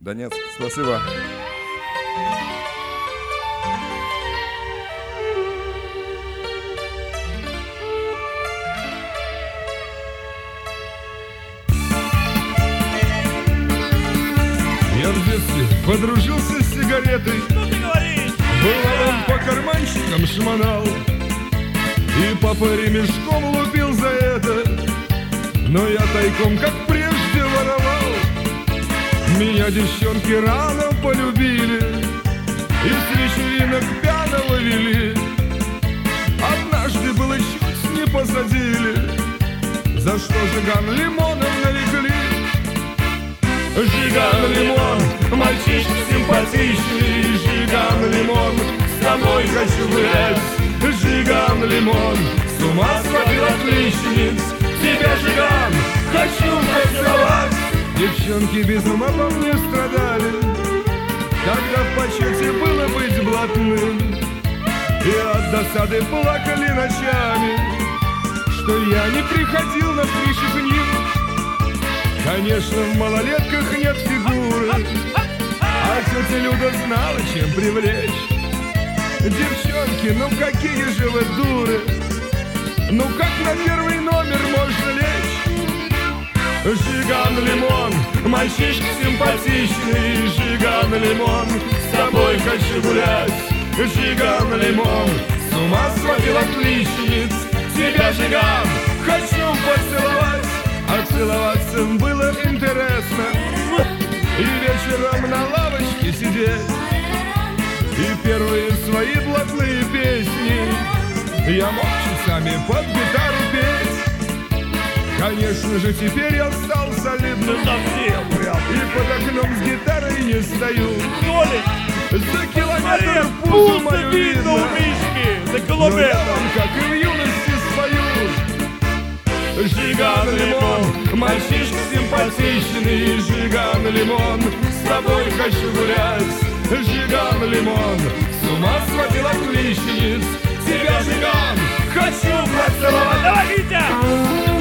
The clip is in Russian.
Донецк. Спасибо. Я в детстве подружился с сигаретой. Что ты говоришь? Было он по карманчикам шмонал, и папа ремешком лупил за это. Но я тайком, как прежде, воровал. Меня девчонки рано полюбили и с вечеринок пьяного вели. Однажды было чуть не посадили, за что Жиган лимоном нарекли. Жиган лимон, мальчишка симпатичный. Жиган лимон, с тобой хочу гулять. Жиган лимон, с ума сводил отличниц. Тебя, Жиган, хочу поцеловать. Девчонки без ума по мне страдали, когда в почете было быть блатным. И от досады плакали ночами, что я не приходил на встречи к ним. Конечно, в малолетках нет фигуры, а тетя Люда знала, чем привлечь. Девчонки, ну какие же вы дуры, ну как на первый номер можно лечь? Жиган лимон, мальчишка симпатичный. Жиган лимон, с тобой хочу гулять. Жиган лимон, с ума сводил отличниц. Тебя, Жиган, хочу поцеловать. А целоваться было интересно, и вечером на лавочке сидеть, и первые свои блатные песни я мог часами под гитару петь. Конечно же, теперь я стал солидным, Совсем прям. и под окном с гитарой не стою. Толик, За километр пузо пузо мое видно у видно, Мишки. На но голубе. я вам, как и в юности, спою. Жиган лимон, мальчишка симпатичный. Жиган лимон, с тобой хочу гулять. Жиган лимон, с ума сводил отличниц. Тебя, Жиган, хочу поцеловать. Давай, Витя!